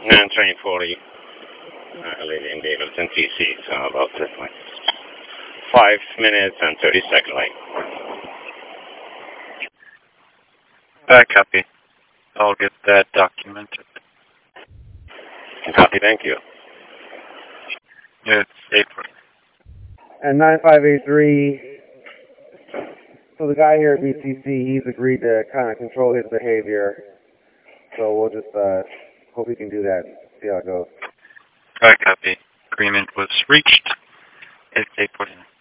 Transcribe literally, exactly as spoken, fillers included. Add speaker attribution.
Speaker 1: nine train forty, uh, leaving Davidson, T C, so about this like five minutes and thirty second late.
Speaker 2: Uh, copy. I'll get that documented.
Speaker 1: Copy, thank you.
Speaker 2: Yeah, it's April.
Speaker 3: And nine five eight three, so the guy here at B C C, he's agreed to kind of control his behavior. So we'll just uh, hope he can do that, see how it goes.
Speaker 2: Uh, copy. Agreement was reached. It's April.